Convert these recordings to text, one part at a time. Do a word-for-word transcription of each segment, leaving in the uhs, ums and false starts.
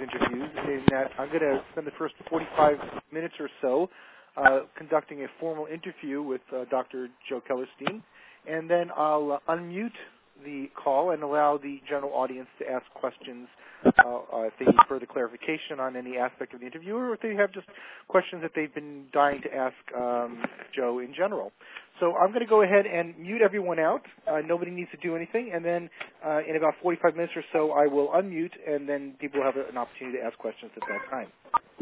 interviews in that I'm going to spend the first forty-five minutes or so uh, conducting a formal interview with uh, Doctor Joe Kellerstein, and then I'll uh, unmute the call and allow the general audience to ask questions uh, uh, if they need further clarification on any aspect of the interview, or if they have just questions that they've been dying to ask um, Joe in general. So I'm going to go ahead and mute everyone out. Uh, nobody needs to do anything, and then uh, in about forty-five minutes or so, I will unmute, and then people will have an opportunity to ask questions at that time.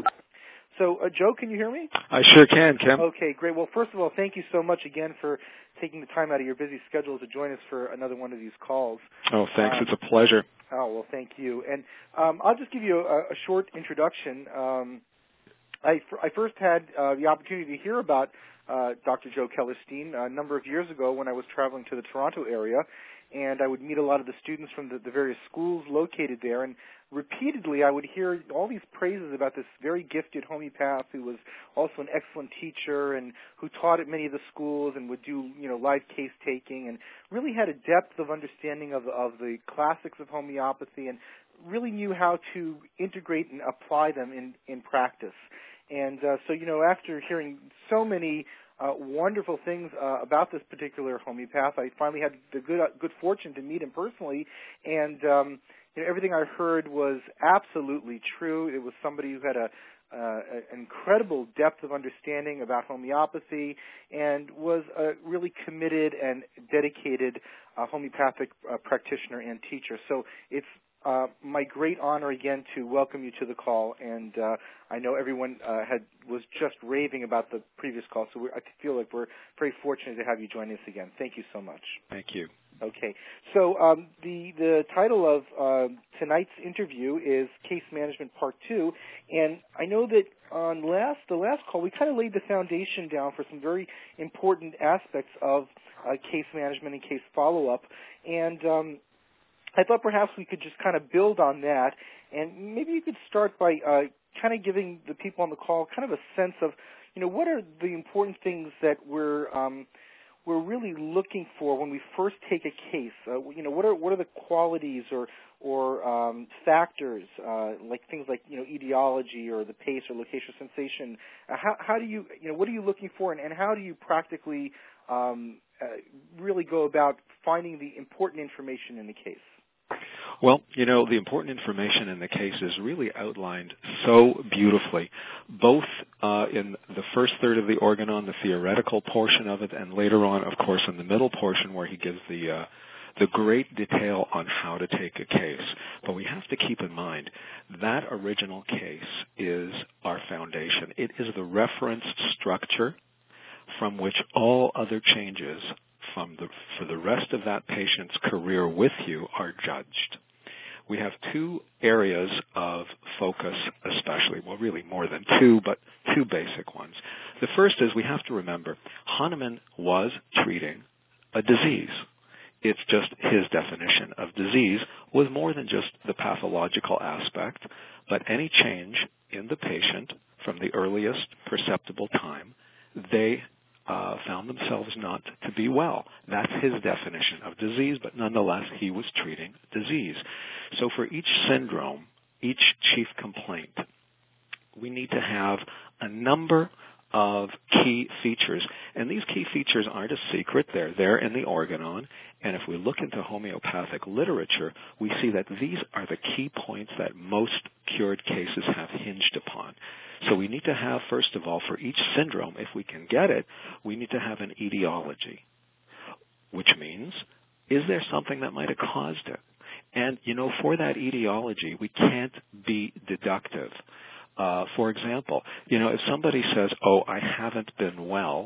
So, uh, Joe, can you hear me? I sure can, Kim. Okay, great. Well, first of all, thank you so much again for taking the time out of your busy schedule to join us for another one of these calls. Oh, thanks. Um, it's a pleasure. Oh, well, thank you. And um, I'll just give you a, a short introduction. Um, I, I first had uh, the opportunity to hear about uh, Doctor Joe Kellerstein a number of years ago when I was traveling to the Toronto area, and I would meet a lot of the students from the, the various schools located there, and repeatedly I would hear all these praises about this very gifted homeopath who was also an excellent teacher and who taught at many of the schools and would do, you know, live case taking and really had a depth of understanding of, of the classics of homeopathy and really knew how to integrate and apply them in, in practice. And uh, so, you know, after hearing so many uh, wonderful things uh, about this particular homeopath, I finally had the good uh, good fortune to meet him personally, and um, you know, everything I heard was absolutely true. It was somebody who had a uh, an incredible depth of understanding about homeopathy and was a really committed and dedicated uh, homeopathic uh, practitioner and teacher. So it's Uh, my great honor again to welcome you to the call, and uh, I know everyone uh, had was just raving about the previous call, so we're, I feel like we're very fortunate to have you join us again. Thank you so much. Thank you. Okay, so um, the the title of uh, tonight's interview is Case Management Part Two, and I know that on last the last call we kind of laid the foundation down for some very important aspects of uh, case management and case follow-up, and um, I thought perhaps we could just kind of build on that, and maybe you could start by uh, kind of giving the people on the call kind of a sense of, you know, what are the important things that we're um, we're really looking for when we first take a case. Uh, you know, what are what are the qualities or or um, factors uh, like things like, you know, etiology or the pace or location sensation. Uh, how how do you you know what are you looking for, and, and how do you practically um, uh, really go about finding the important information in the case? Well, you know, the important information in the case is really outlined so beautifully, both uh, in the first third of the organon, the theoretical portion of it, and later on, of course, in the middle portion where he gives the uh, the great detail on how to take a case. But we have to keep in mind that original case is our foundation. It is the referenced structure from which all other changes from the, for the rest of that patient's career with you are judged. We have two areas of focus especially, well really more than two, but two basic ones. The first is we have to remember Hahnemann was treating a disease. It's just his definition of disease was more than just the pathological aspect, but any change in the patient from the earliest perceptible time, they Uh, found themselves not to be well. That's his definition of disease, but nonetheless, he was treating disease. So for each syndrome, each chief complaint, we need to have a number of key features. And these key features aren't a secret. They're there in the organon. And if we look into homeopathic literature, we see that these are the key points that most cured cases have hinged upon. So we need to have, first of all, for each syndrome, if we can get it, we need to have an etiology, which means, is there something that might have caused it? And, you know, for that etiology, we can't be deductive. Uh, for example, you know, if somebody says, oh, I haven't been well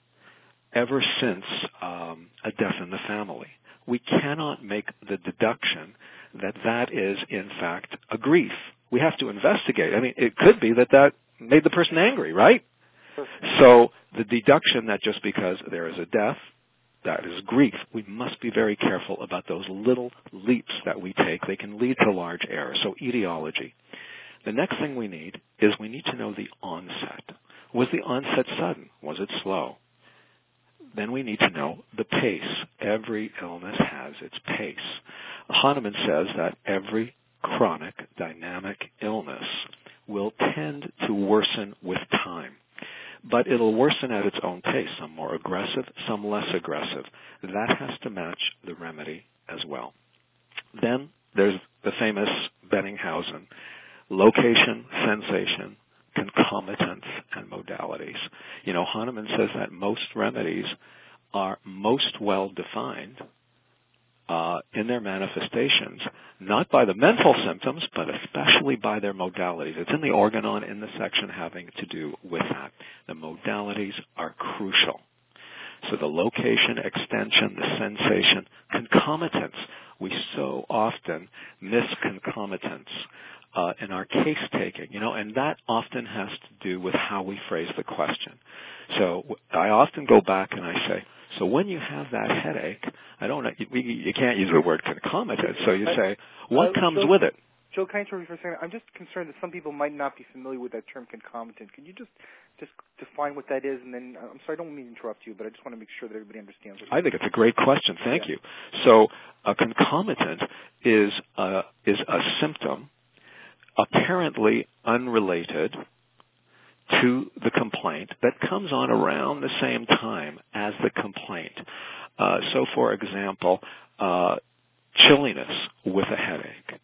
ever since um, a death in the family, we cannot make the deduction that that is, in fact, a grief. We have to investigate. I mean, it could be that that made the person angry, right? So the deduction that just because there is a death, that is grief, we must be very careful about those little leaps that we take. They can lead to large errors. So etiology. The next thing we need is we need to know the onset. Was the onset sudden? Was it slow? Then we need to know the pace. Every illness has its pace. Hahnemann says that every chronic dynamic illness will tend to worsen with time. But it'll worsen at its own pace, some more aggressive, some less aggressive. That has to match the remedy as well. Then there's the famous Benninghausen, location, sensation, concomitants, and modalities. You know, Hahnemann says that most remedies are most well defined uh, in their manifestations, not by the mental symptoms, but especially by their modalities. It's in the organon in the section having to do with that. The modalities are crucial. So the location, extension, the sensation, concomitants. We so often miss concomitants uh, in our case taking, you know, and that often has to do with how we phrase the question. So I often go back and I say, so when you have that headache, I don't know, you, you can't use the word concomitant, so you say, what uh, comes Joe, with it? Joe, can I interrupt you for a second? I'm just concerned that some people might not be familiar with that term concomitant. Could you just just define what that is? And then, I'm sorry, I don't mean to interrupt you, but I just want to make sure that everybody understands. What I think it's a great question. Thank yeah. you. So a concomitant is a, is a symptom apparently unrelated to the complaint that comes on around the same time as the complaint. Uh, so, for example, uh, chilliness with a headache,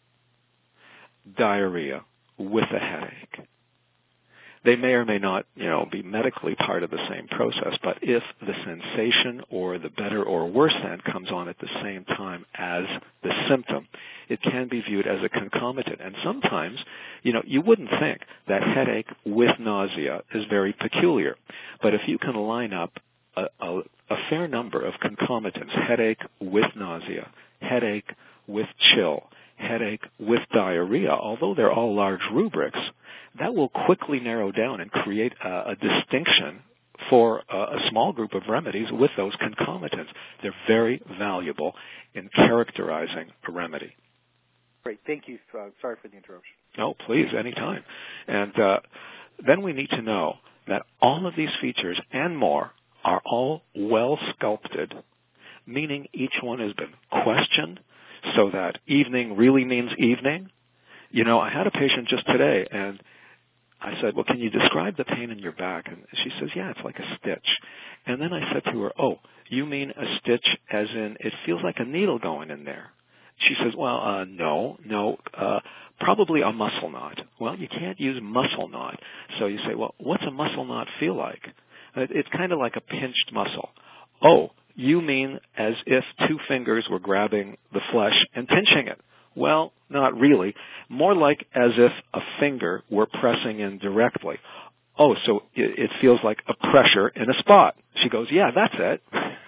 diarrhea with a headache. They may or may not, you know, be medically part of the same process, but if the sensation or the better or worse than comes on at the same time as the symptom, it can be viewed as a concomitant. And sometimes, you know, you wouldn't think that headache with nausea is very peculiar. But if you can line up a, a, a fair number of concomitants, headache with nausea, headache with chill, headache with diarrhea, although they're all large rubrics, that will quickly narrow down and create a, a distinction for a, a small group of remedies with those concomitants. They're very valuable in characterizing a remedy. Great. Thank you. Uh, sorry for the interruption. Oh, please, anytime. And uh, then we need to know that all of these features and more are all well sculpted, meaning each one has been questioned so that evening really means evening. You know, I had a patient just today, and I said, well, can you describe the pain in your back? And she says, yeah, it's like a stitch. And then I said to her, oh, you mean a stitch as in it feels like a needle going in there? She says, well, uh, no, no, uh, probably a muscle knot. Well, you can't use muscle knot. So you say, well, what's a muscle knot feel like? It's kind of like a pinched muscle. Oh, you mean as if two fingers were grabbing the flesh and pinching it. Well, not really. More like as if a finger were pressing in directly. Oh, so it, it feels like a pressure in a spot. She goes, yeah, that's it.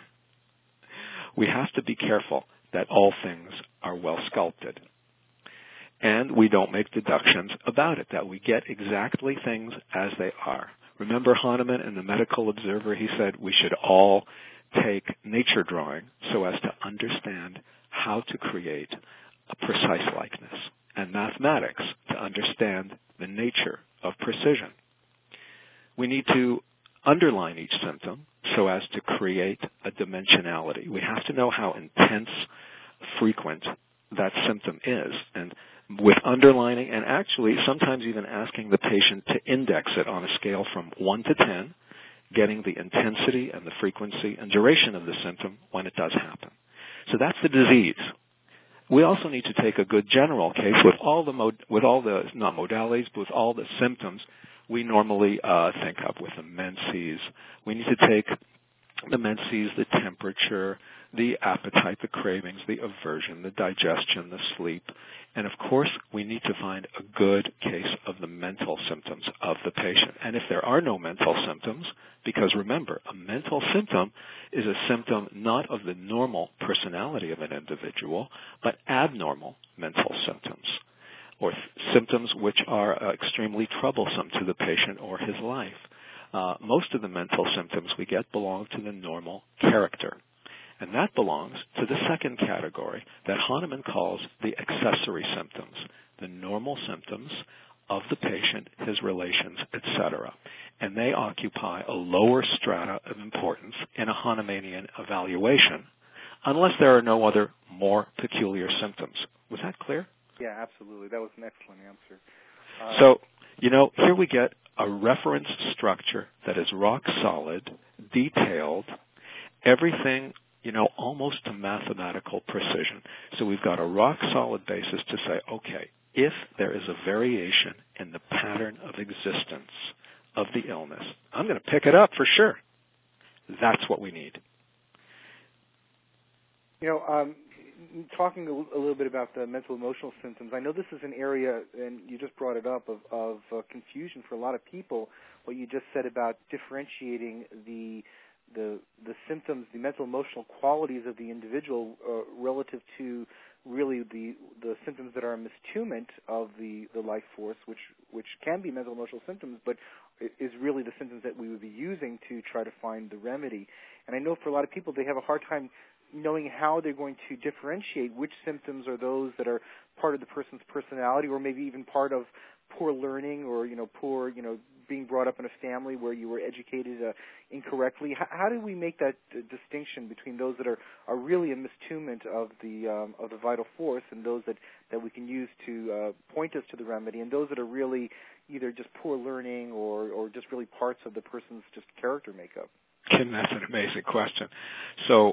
We have to be careful that all things are well sculpted. And we don't make deductions about it, that we get exactly things as they are. Remember Hahnemann in the Medical Observer, he said we should all take nature drawing so as to understand how to create a precise likeness, and mathematics to understand the nature of precision. We need to underline each symptom so as to create a dimensionality. We have to know how intense, frequent that symptom is, and with underlining and actually sometimes even asking the patient to index it on a scale from one to ten, getting the intensity and the frequency and duration of the symptom when it does happen. So that's the disease. We also need to take a good general case with all the mod- with all the not modalities, but with all the symptoms we normally uh, think of with the menses. We need to take the menses, the temperature, the appetite, the cravings, the aversion, the digestion, the sleep, and of course we need to find a good case of the mental symptoms of the patient. And if there are no mental symptoms, because remember, a mental symptom is a symptom not of the normal personality of an individual, but abnormal mental symptoms, or th- symptoms which are uh, extremely troublesome to the patient or his life. Uh, most of the mental symptoms we get belong to the normal character. And that belongs to the second category that Hahnemann calls the accessory symptoms, the normal symptoms of the patient, his relations, et cetera. And they occupy a lower strata of importance in a Hahnemannian evaluation, unless there are no other more peculiar symptoms. Was that clear? Yeah, absolutely. That was an excellent answer. Uh, so, you know, here we get a reference structure that is rock solid, detailed, everything, you know, almost to mathematical precision. So we've got a rock solid basis to say, okay, if there is a variation in the pattern of existence of the illness, I'm going to pick it up for sure. That's what we need. You know, um, talking a, a little bit about the mental emotional symptoms, I know this is an area, and you just brought it up, of, of uh, confusion for a lot of people, what you just said about differentiating the the the symptoms, the mental emotional qualities of the individual uh, relative to really the the symptoms that are a mistunment of the, the life force, which which can be mental emotional symptoms, but is really the symptoms that we would be using to try to find the remedy. And I know for a lot of people, they have a hard time knowing how they're going to differentiate which symptoms are those that are part of the person's personality, or maybe even part of poor learning, or, you know, poor, you know, being brought up in a family where you were educated uh, incorrectly. How, how do we make that uh, distinction between those that are, are really a mistunement of the um, of the vital force, and those that, that we can use to uh, point us to the remedy, and those that are really either just poor learning or, or just really parts of the person's just character makeup? Kim, that's an amazing question. So,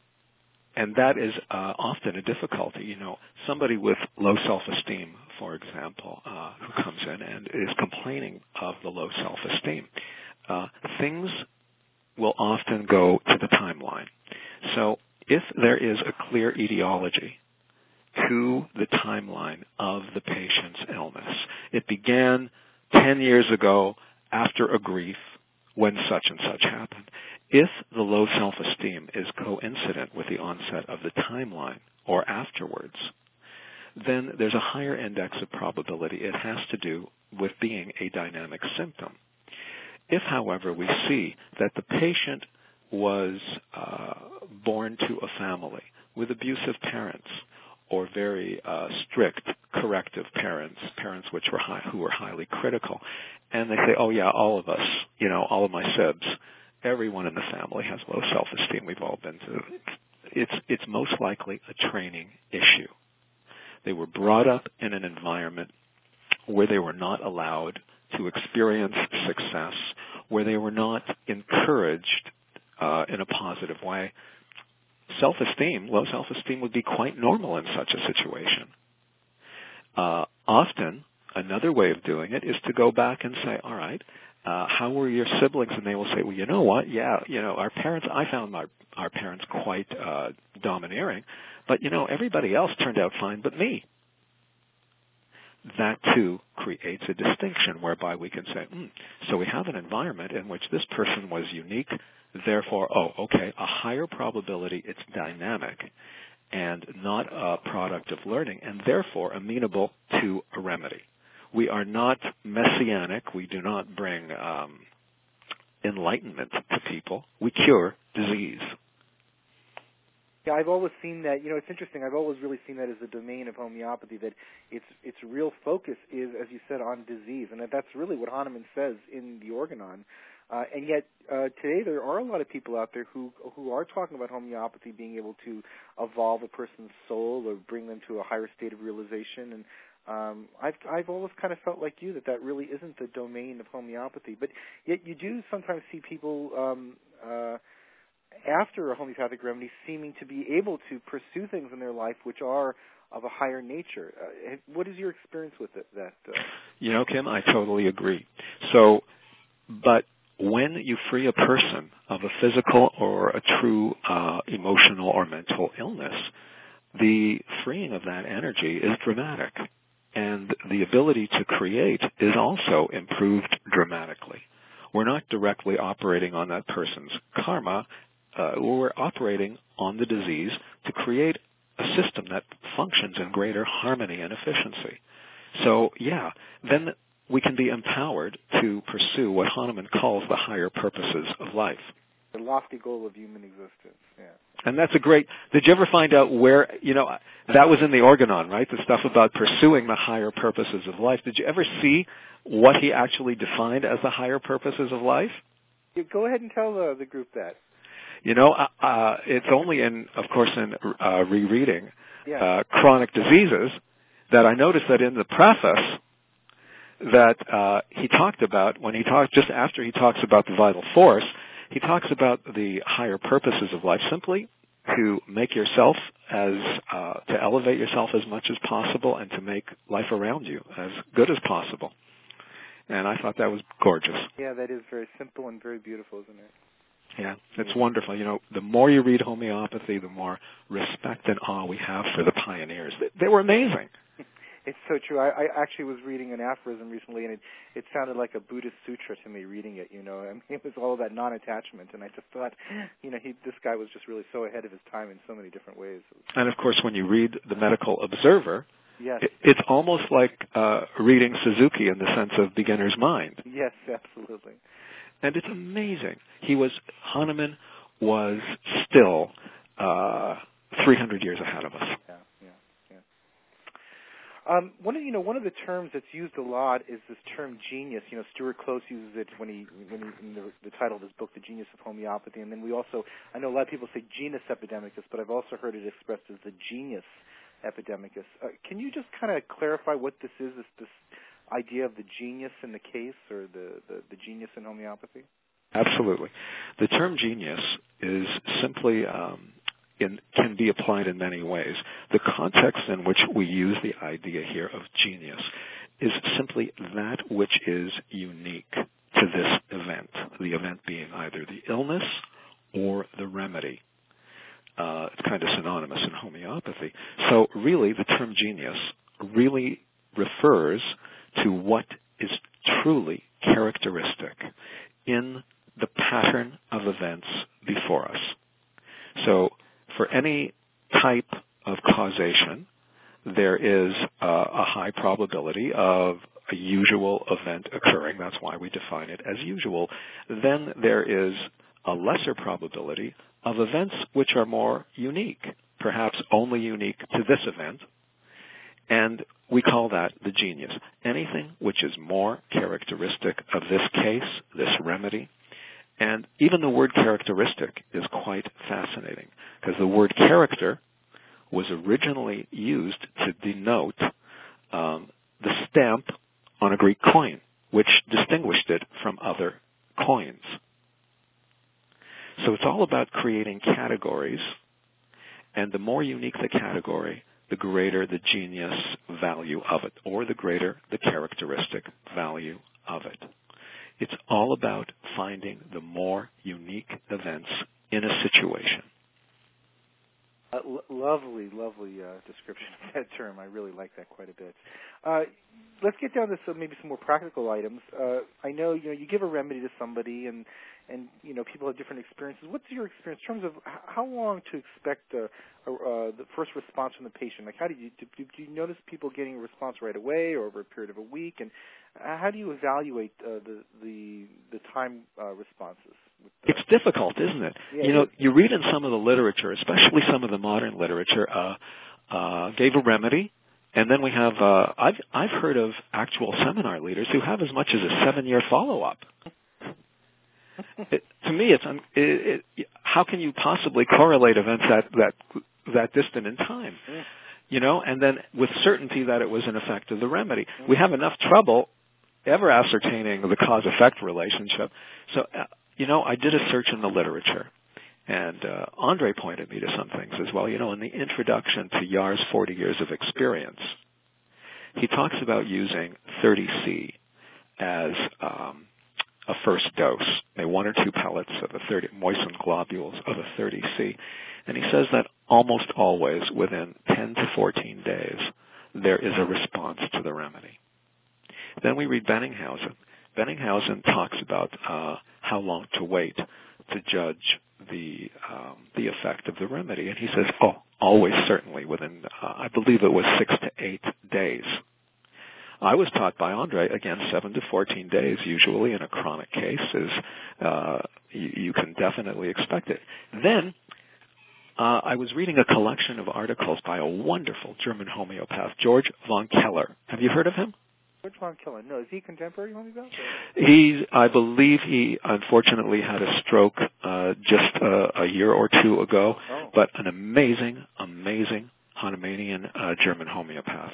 and that is uh, often a difficulty. You know, somebody with low self-esteem, for example, uh, who comes in and is complaining of the low self-esteem, uh, things will often go to the timeline. So if there is a clear etiology to the timeline of the patient's illness, it began ten years ago after a grief when such and such happened. If the low self-esteem is coincident with the onset of the timeline or afterwards, then there's a higher index of probability it has to do with being a dynamic symptom. If, however, we see that the patient was uh, born to a family with abusive parents or very uh, strict corrective parents, parents which were high, who were highly critical, and they say, oh yeah, all of us, you know, all of my sibs, everyone in the family has low self-esteem. We've all been to. It's it's most likely a training issue. They were brought up in an environment where they were not allowed to experience success, where they were not encouraged uh, in a positive way. Self-esteem, low self-esteem would be quite normal in such a situation. Uh, often, another way of doing it is to go back and say, all right, Uh, how were your siblings? And they will say, well, you know what? Yeah, you know, our parents, I found my, our parents quite uh, domineering, but, you know, everybody else turned out fine but me. That, too, creates a distinction whereby we can say, mm, so we have an environment in which this person was unique, therefore, oh, okay, a higher probability it's dynamic and not a product of learning, and therefore amenable to a remedy. We are not messianic. We do not bring um, enlightenment to people. We cure disease. Yeah, I've always seen that. You know, it's interesting. I've always really seen that as the domain of homeopathy, that its its real focus is, as you said, on disease, and that that's really what Hahnemann says in the Organon. Uh, and yet, uh, today there are a lot of people out there who who are talking about homeopathy being able to evolve a person's soul or bring them to a higher state of realization. And Um, I've I've always kind of felt like you that that really isn't the domain of homeopathy, but yet you do sometimes see people um, uh, after a homeopathic remedy seeming to be able to pursue things in their life which are of a higher nature. Uh, what is your experience with it, that? Uh... You know, Kim, I totally agree. So, but when you free a person of a physical or a true uh, emotional or mental illness, the freeing of that energy is dramatic. And the ability to create is also improved dramatically. We're not directly operating on that person's karma. Uh, we're operating on the disease to create a system that functions in greater harmony and efficiency. So, yeah, then we can be empowered to pursue what Hahnemann calls the higher purposes of life. The lofty goal of human existence, yeah. And that's a great, did you ever find out where, you know, that was in the Organon, right? The stuff about pursuing the higher purposes of life. Did you ever see what he actually defined as the higher purposes of life? Yeah, go ahead and tell uh, the group that. You know, uh, uh, it's only in, of course, in uh, rereading yeah. uh, Chronic Diseases that I noticed that in the preface that uh, he talked about, when he talked, just after he talks about the vital force, he talks about the higher purposes of life, simply to make yourself as, uh, to elevate yourself as much as possible and to make life around you as good as possible. And I thought that was gorgeous. Yeah, that is very simple and very beautiful, isn't it? Yeah, it's wonderful. You know, the more you read homeopathy, the more respect and awe we have for the pioneers. They, they were amazing. It's so true. I, I actually was reading an aphorism recently, and it, it sounded like a Buddhist sutra to me reading it, you know. I mean, it was all about non-attachment, and I just thought, you know, he, this guy was just really so ahead of his time in so many different ways. And, of course, when you read the Medical Observer, yes. it, it's almost like uh, reading Suzuki in the sense of beginner's mind. Yes, absolutely. And it's amazing. He was, Hahnemann was still uh, three hundred years ahead of us. Yeah, yeah, yeah. Um, one of you know one of the terms that's used a lot is this term genius. You know, Stuart Close uses it when he when he in the, the title of his book, The Genius of Homeopathy. And then we also, I know a lot of people say genus epidemicus, but I've also heard it expressed as the genius epidemicus. Uh, can you just kind of clarify what this is? This, this idea of the genius in the case, or the, the, the genius in homeopathy? Absolutely. The term genius is simply um, in, can be applied in many ways. The context in which we use the idea here of genius is simply that which is unique to this event, the event being either the illness or the remedy. Uh, it's kind of synonymous in homeopathy. So really, the term genius really refers to what is truly characteristic in the pattern of events before us. So for any type of causation, there is a, a high probability of a usual event occurring. That's why we define it as usual. Then there is a lesser probability of events which are more unique, perhaps only unique to this event, and we call that the genius. Anything which is more characteristic of this case, this remedy. And even the word characteristic is quite fascinating, because the word character was originally used to denote um, the stamp on a Greek coin, which distinguished it from other coins. So it's all about creating categories, and the more unique the category, the greater the genius value of it, or the greater the characteristic value of it. It's all about finding the more unique events in a situation. Uh, l- lovely, lovely uh, description of that term. I really like that quite a bit. Uh, let's get down to some maybe some more practical items. Uh, I know you know you give a remedy to somebody, and and you know people have different experiences. What's your experience in terms of h- how long to expect uh, uh, the first response from the patient? Like, how do you do, do you notice people getting a response right away, or over a period of a week? And how do you evaluate uh, the the the time uh, responses? The, it's difficult, isn't it? Yeah, you know, it you read in some of the literature, especially some of the modern literature, uh, uh, gave a remedy, and then we have. Uh, I've I've heard of actual seminar leaders who have as much as a seven-year follow-up. It, to me, it's un, it, it, how can you possibly correlate events that that that distant in time? Mm. You know, and then with certainty that it was an effect of the remedy. Mm. We have enough trouble ever ascertaining the cause-effect relationship. So, uh, you know, I did a search in the literature, and uh, Andre pointed me to some things as well. You know, in the introduction to Yar's forty years of experience, he talks about using thirty C as um, a first dose, maybe one or two pellets of a thirty, moistened globules of a thirty C. And he says that almost always within ten to fourteen days, there is a response to the remedy. Then we read Benninghausen. Benninghausen talks about uh, how long to wait to judge the um, the effect of the remedy. And he says, oh, always certainly within, uh, I believe it was six to eight days. I was taught by Andre, again, seven to fourteen days usually in a chronic case is, uh, you, you can definitely expect it. Then uh, I was reading a collection of articles by a wonderful German homeopath, George von Keller. Have you heard of him? George von Keller. No, is he contemporary homeopath? He's, I believe he unfortunately had a stroke uh, just uh, a year or two ago, oh. but an amazing, amazing Hahnemannian uh, German homeopath. Hmm.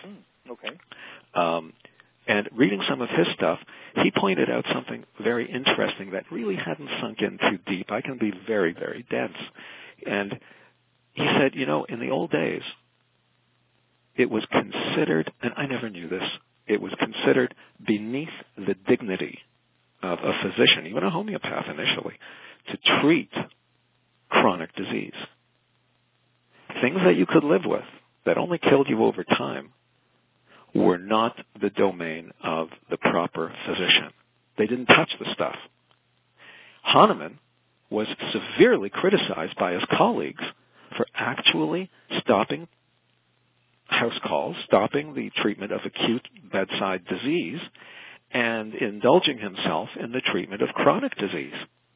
Okay. Um, and reading some of his stuff, he pointed out something very interesting that really hadn't sunk in too deep. I can be very, very dense. And he said, you know, in the old days, it was considered, and I never knew this, it was considered beneath the dignity of a physician, even a homeopath initially, to treat chronic disease. Things that you could live with that only killed you over time were not the domain of the proper physician. They didn't touch the stuff. Hahnemann was severely criticized by his colleagues for actually stopping house calls, stopping the treatment of acute bedside disease, and indulging himself in the treatment of chronic disease.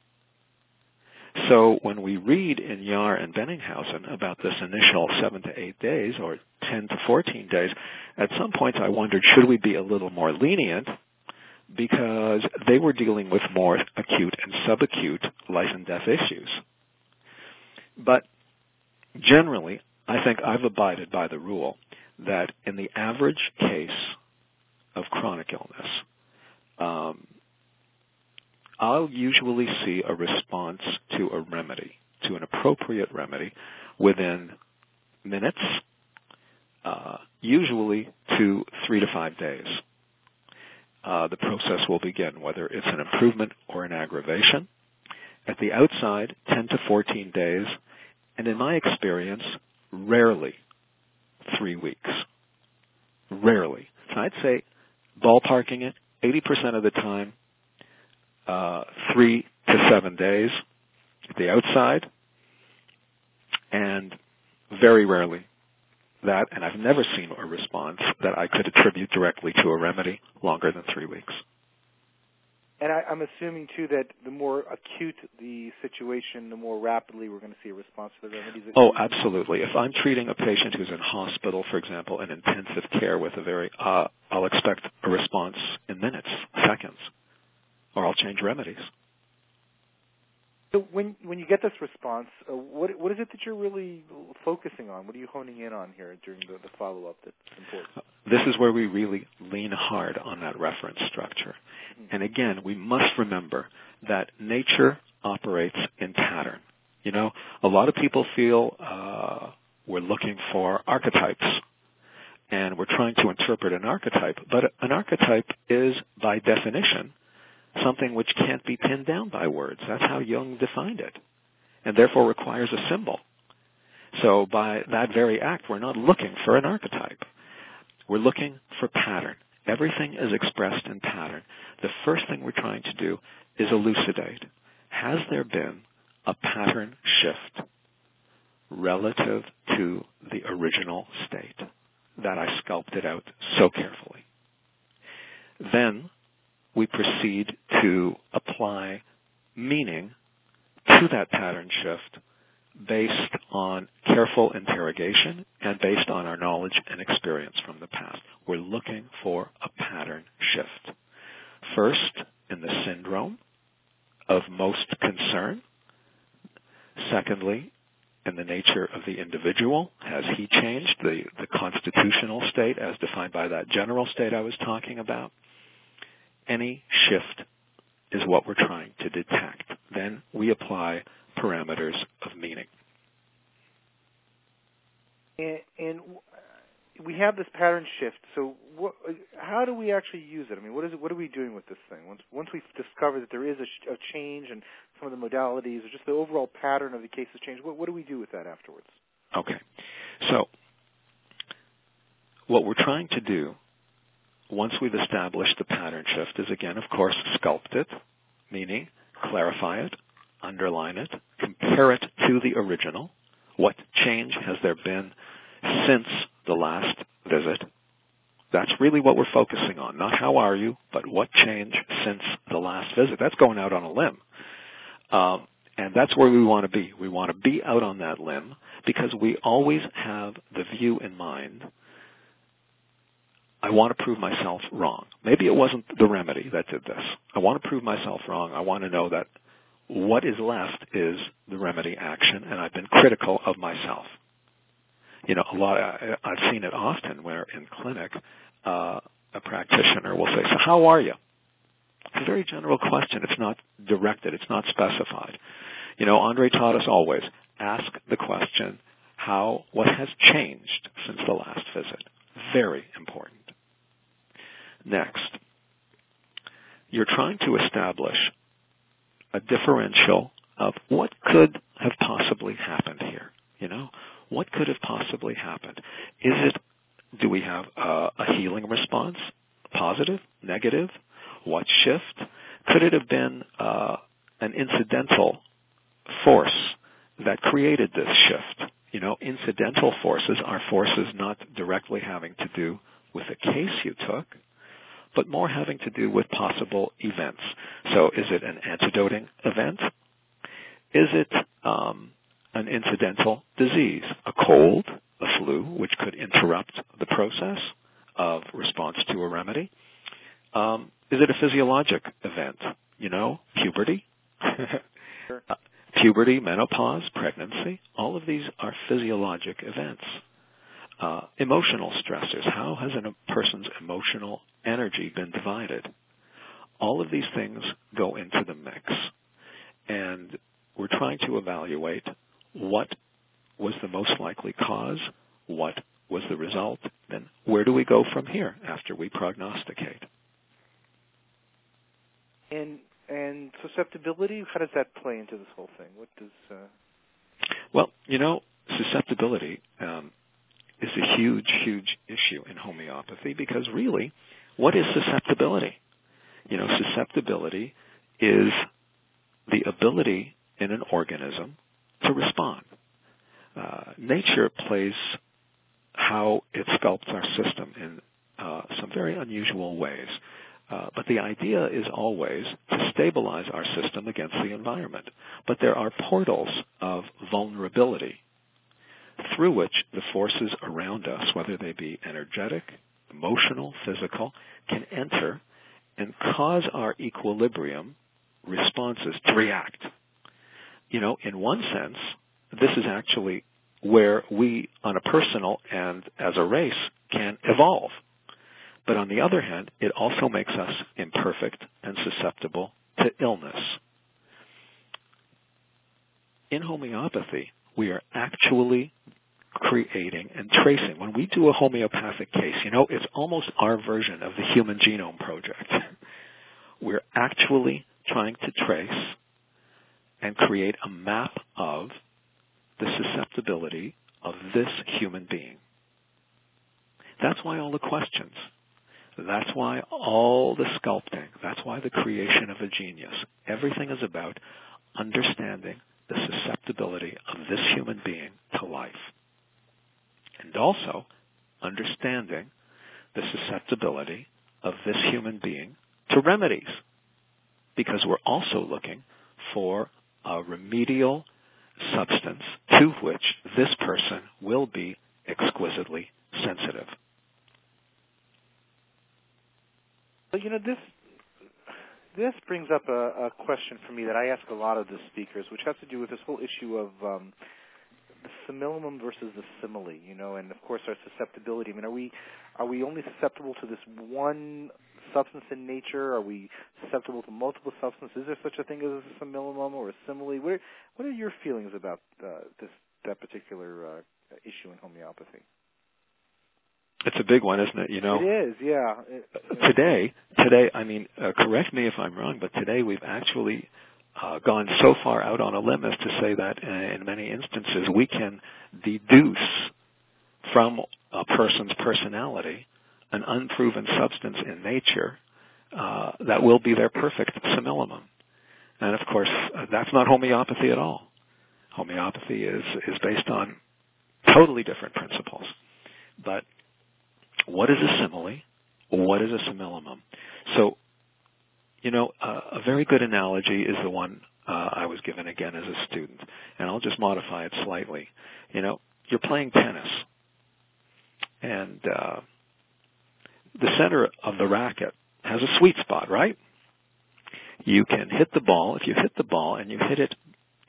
So when we read in Jahr and Benninghausen about this initial seven to eight days or ten to fourteen days, at some points I wondered, should we be a little more lenient? Because they were dealing with more acute and subacute life and death issues. But generally, I think I've abided by the rule that in the average case of chronic illness, um, I'll usually see a response to a remedy, to an appropriate remedy, within minutes, uh, usually to three to five days. Uh, the process will begin, whether it's an improvement or an aggravation. At the outside, ten to fourteen days, and in my experience, rarely three weeks. Rarely. So I'd say, ballparking it, eighty percent of the time, uh, three to seven days at the outside, and very rarely that, and I've never seen a response that I could attribute directly to a remedy longer than three weeks. And I, I'm assuming, too, that the more acute the situation, the more rapidly we're going to see a response to the remedies. Oh, absolutely. If I'm treating a patient who's in hospital, for example, in intensive care with a very, uh, I'll expect a response in minutes, seconds, or I'll change remedies. So when when you get this response, uh, what what is it that you're really focusing on? What are you honing in on here during the, the follow-up that's important? This is where we really lean hard on that reference structure. Mm-hmm. And again, we must remember that nature operates in pattern. You know, a lot of people feel uh, we're looking for archetypes, and we're trying to interpret an archetype. But an archetype is, by definition, something which can't be pinned down by words. That's how Jung defined it, and therefore requires a symbol. So by that very act, we're not looking for an archetype. We're looking for pattern. Everything is expressed in pattern. The first thing we're trying to do is elucidate. Has there been a pattern shift relative to the original state that I sculpted out so carefully? Then we proceed to apply meaning to that pattern shift based on careful interrogation and based on our knowledge and experience from the past. We're looking for a pattern shift. First, in the syndrome of most concern. Secondly, in the nature of the individual. Has he changed? The, the constitutional state as defined by that general state I was talking about. Any shift is what we're trying to detect. Then we apply parameters of meaning. And, and we have this pattern shift. So, what, how do we actually use it? I mean, what is it? What are we doing with this thing? Once once we've discovered that there is a, sh- a change in some of the modalities, or just the overall pattern of the case has changed, what, what do we do with that afterwards? Okay. So, what we're trying to do, once we've established the pattern shift, is again, of course, sculpt it, meaning clarify it, underline it, compare it to the original. What change has there been since the last visit? That's really what we're focusing on. Not how are you, but what change since the last visit. That's going out on a limb. Um, and that's where we want to be. We want to be out on that limb because we always have the view in mind, I want to prove myself wrong. Maybe it wasn't the remedy that did this. I want to prove myself wrong. I want to know that what is left is the remedy action, and I've been critical of myself. you know, a lot. I, I've seen it often where in clinic, uh, a practitioner will say, "So how are you?" It's a very general question. It's not directed. It's not specified. You know, Andre taught us always, ask the question, how, what has changed since the last visit? Very important. Next, you're trying to establish a differential of what could have possibly happened here. You know, what could have possibly happened? Is it, do we have a, a healing response? Positive? Negative? What shift? Could it have been uh, an incidental force that created this shift? You know, incidental forces are forces not directly having to do with the case you took, but more having to do with possible events. So is it an antidoting event? Is it um, an incidental disease, a cold, a flu, which could interrupt the process of response to a remedy? Um, is it a physiologic event? You know, puberty? Sure. uh, puberty, menopause, pregnancy, all of these are physiologic events. Uh, emotional stressors. How has a person's emotional energy been divided? All of these things go into the mix. And we're trying to evaluate what was the most likely cause, what was the result, then where do we go from here after we prognosticate? And and susceptibility, how does that play into this whole thing? What does? Uh... Well, you know, susceptibility um, is a huge, huge issue in homeopathy because really, what is susceptibility? You know, susceptibility is the ability in an organism to respond. Uh, nature plays how it sculpts our system in uh, some very unusual ways. Uh, but the idea is always to stabilize our system against the environment. But there are portals of vulnerability through which the forces around us, whether they be energetic, emotional, physical, can enter and cause our equilibrium responses to react. You know, in one sense, this is actually where we, on a personal and as a race, can evolve. But on the other hand, it also makes us imperfect and susceptible to illness. In homeopathy, we are actually creating and tracing. When we do a homeopathic case, you know, it's almost our version of the Human Genome Project. We're actually trying to trace and create a map of the susceptibility of this human being. That's why all the questions. That's why all the sculpting. That's why the creation of a genius. Everything is about understanding the susceptibility of this human being to life. And also understanding the susceptibility of this human being to remedies. Because we're also looking for a remedial substance to which this person will be exquisitely sensitive. But you know, this this brings up a, a question for me that I ask a lot of the speakers, which has to do with this whole issue of um, the simillimum versus the simile. You know, and of course our susceptibility. I mean, are we are we only susceptible to this one substance in nature? Are we susceptible to multiple substances? Is there such a thing as a simillimum or a simile? What are, what are your feelings about uh, this that particular uh, issue in homeopathy? It's a big one, isn't it? You know, it is, yeah. It, today, today, I mean, uh, correct me if I'm wrong, but today we've actually uh, gone so far out on a limb as to say that uh, in many instances we can deduce from a person's personality an unproven substance in nature uh, that will be their perfect simillimum. And of course, uh, that's not homeopathy at all. Homeopathy is, is based on totally different principles. But what is a simile? What is a simillimum? So, you know, uh, a very good analogy is the one uh, I was given again as a student, and I'll just modify it slightly. You know, you're playing tennis, and uh, the center of the racket has a sweet spot, right? You can hit the ball. If you hit the ball and you hit it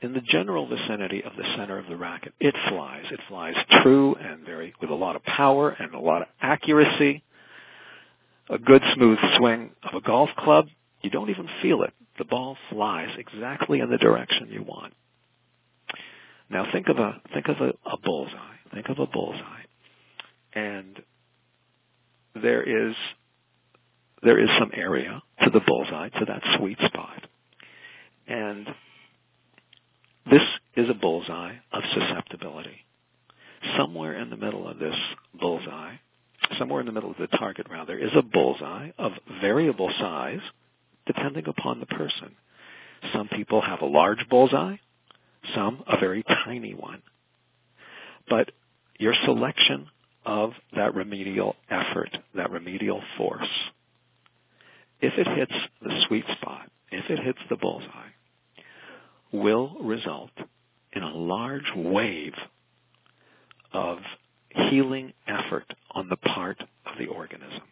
in the general vicinity of the center of the racket, it flies. It flies true and very with a lot of power and a lot of accuracy. A good smooth swing of a golf club, you don't even feel it. The ball flies exactly in the direction you want. Now think of a think of a, a bullseye. Think of a bullseye, and there is there is some area to the bullseye, to that sweet spot, and this is a bullseye of susceptibility. Somewhere in the middle of this bullseye, somewhere in the middle of the target, rather, is a bullseye of variable size, depending upon the person. Some people have a large bullseye, some a very tiny one. But your selection of that remedial effort, that remedial force, if it hits the sweet spot, if it hits the bullseye, will result in a large wave of healing effort on the part of the organism.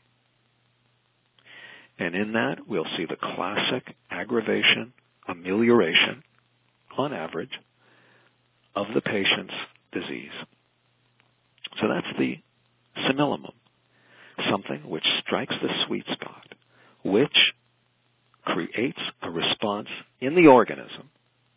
And in that, we'll see the classic aggravation, amelioration, on average, of the patient's disease. So that's the simillimum, something which strikes the sweet spot, which creates a response in the organism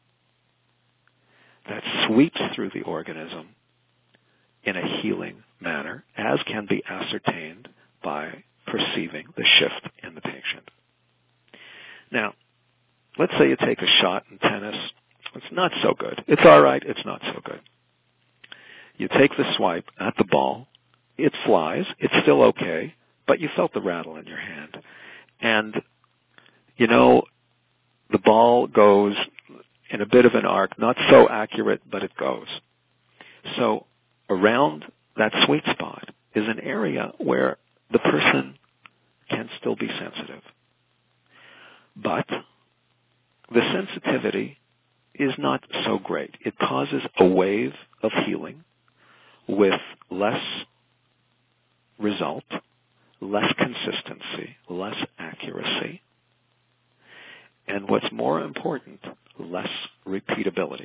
that sweeps through the organism in a healing manner, as can be ascertained by perceiving the shift in the patient. Now, let's say you take a shot in tennis. It's not so good. It's all right. It's not so good. You take the swipe at the ball. It flies. It's still okay, but you felt the rattle in your hand. And, you know, the ball goes in a bit of an arc, not so accurate, but it goes. So around that sweet spot is an area where the person can still be sensitive. But the sensitivity is not so great. It causes a wave of healing with less result, less consistency, less accuracy, and what's more important, less repeatability.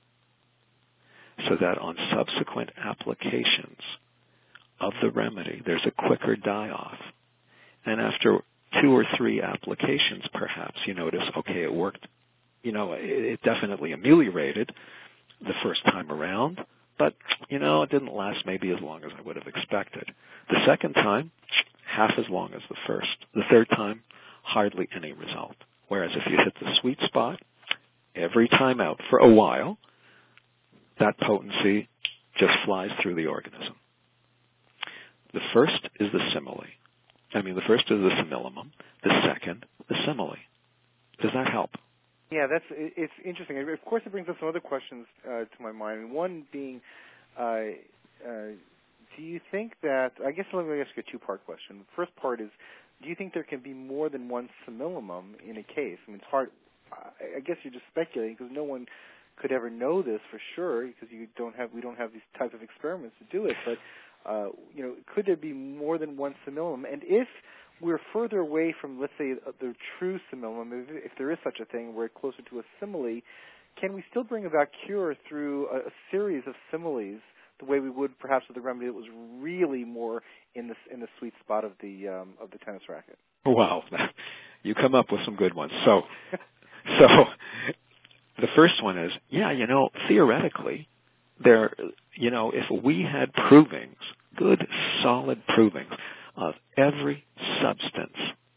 So that on subsequent applications of the remedy, there's a quicker die-off. And after two or three applications, perhaps, you notice, okay, it worked. You know, it definitely ameliorated the first time around, but, you know, it didn't last maybe as long as I would have expected. The second time, half as long as the first. The third time, hardly any result. Whereas if you hit the sweet spot, every time out for a while, that potency just flies through the organism. The first is the simile. I mean, the first is the simillimum. The second, the simile. Does that help? Yeah, that's it's interesting. Of course, it brings up some other questions uh, to my mind. One being, uh, uh, do you think that, I guess let me ask you a two-part question. The first part is, do you think there can be more than one simillimum in a case? I mean, it's hard. I guess you're just speculating because no one could ever know this for sure because you don't have we don't have these types of experiments to do it. But uh, you know, could there be more than one simillimum? And if we're further away from, let's say, the true simillimum, if, if there is such a thing, we're closer to a simile, can we still bring about cure through a, a series of similes, the way we would perhaps with a remedy that was really more in the in the sweet spot of the um, of the tennis racket? Wow, you come up with some good ones. So, so the first one is, yeah, you know, theoretically, there, you know, if we had provings, good, solid provings of every substance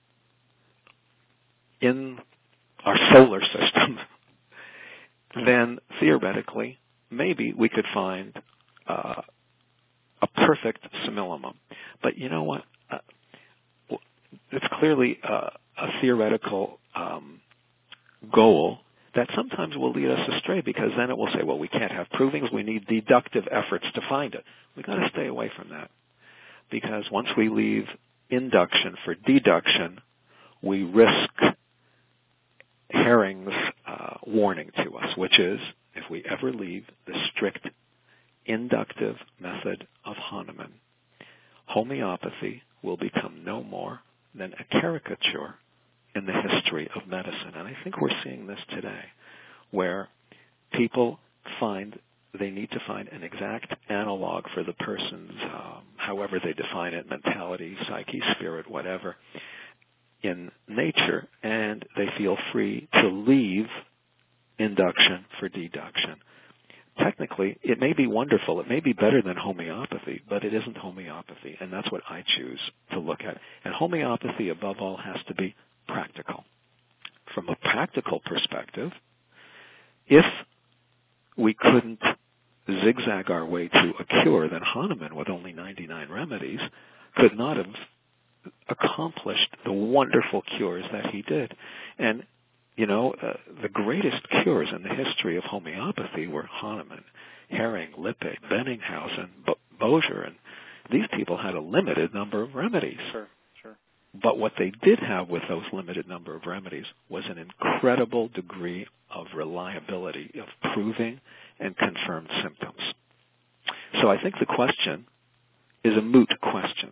in our solar system, then theoretically, maybe we could find uh, a perfect simillimum. But you know what? Uh, it's clearly uh, a theoretical um, goal that sometimes will lead us astray, because then it will say, well, we can't have provings, we need deductive efforts to find it. We've got to stay away from that, because once we leave induction for deduction, we risk Herring's uh, warning to us, which is, if we ever leave the strict inductive method of Hahnemann, homeopathy will become no more than a caricature in the history of medicine. And I think we're seeing this today, where people find they need to find an exact analog for the person's, um, however they define it, mentality, psyche, spirit, whatever, in nature, and they feel free to leave induction for deduction. Technically, it may be wonderful, it may be better than homeopathy, but it isn't homeopathy, and that's what I choose to look at. And homeopathy, above all, has to be practical. From a practical perspective, if we couldn't zigzag our way to a cure, then Hahnemann, with only ninety-nine remedies, could not have accomplished the wonderful cures that he did. And, you know, uh, the greatest cures in the history of homeopathy were Hahnemann, Hering, Lippe, Benninghausen, Bo- Bozier, and these people had a limited number of remedies. Sure, sure. But what they did have with those limited number of remedies was an incredible degree of reliability, of proving and confirmed symptoms. So I think the question is a moot question.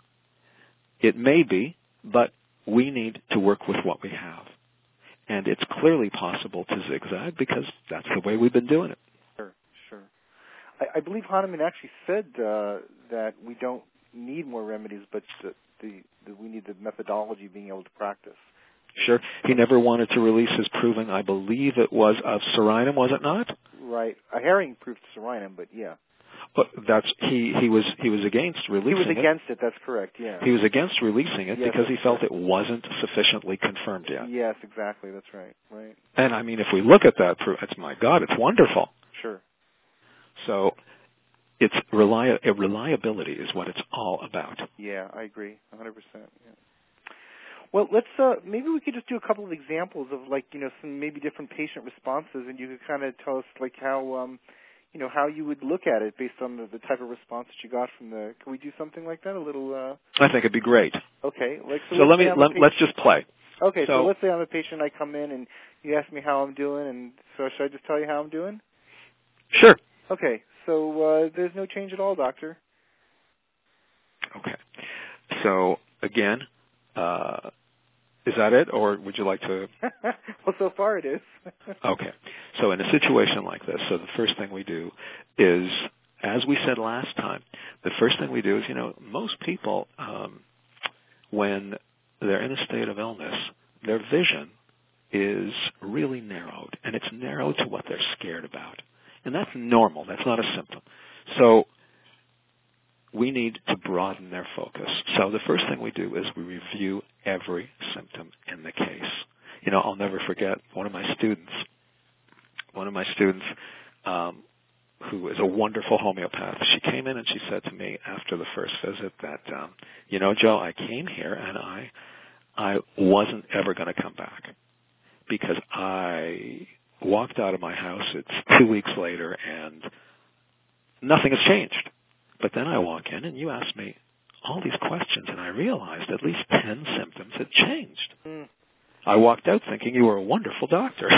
It may be, but we need to work with what we have. And it's clearly possible to zigzag because that's the way we've been doing it. Sure, sure. I, I believe Hahnemann actually said uh, that we don't need more remedies, but the, the, the, we need the methodology being able to practice. Sure. He never wanted to release his proving, I believe it was of Serenum, was it not? Right. A Hering proved Serenum, but yeah. But that's he, he was he was against releasing it. He was against it. it, that's correct, yeah. He was against releasing it yes, because he felt right. it wasn't sufficiently confirmed yet. Yes, exactly, that's right. Right. And I mean, if we look at that proof, it's, my God, it's wonderful. Sure. So it's reli- reliability is what it's all about. Yeah, I agree, one hundred percent. Yeah. Well, let's uh, maybe we could just do a couple of examples of, like, you know, some maybe different patient responses, and you could kind of tell us, like, how, um, you know, how you would look at it based on the, the type of response that you got from the. Can we do something like that? A little. Uh... I think it'd be great. Okay. Like, so so let me let, patient... let's just play. Okay. So, so let's say I'm a patient. I come in and you ask me how I'm doing, and so should I just tell you how I'm doing? Sure. Okay. So uh, there's no change at all, doctor. Okay. So again. Uh, Is that it, or would you like to? Well, so far it is. Okay. So in a situation like this, so the first thing we do is, as we said last time, the first thing we do is, you know, most people, um, when they're in a state of illness, their vision is really narrowed, and it's narrowed to what they're scared about. And that's normal. That's not a symptom. So we need to broaden their focus. So the first thing we do is we review every symptom in the case. You know, I'll never forget one of my students, one of my students um, who is a wonderful homeopath. She came in and she said to me after the first visit that, um, you know, Joe, I came here and I, I wasn't ever going to come back because I walked out of my house. It's two weeks later and nothing has changed. But then I walk in and you ask me all these questions, and I realized at least ten symptoms had changed. Mm. I walked out thinking you were a wonderful doctor.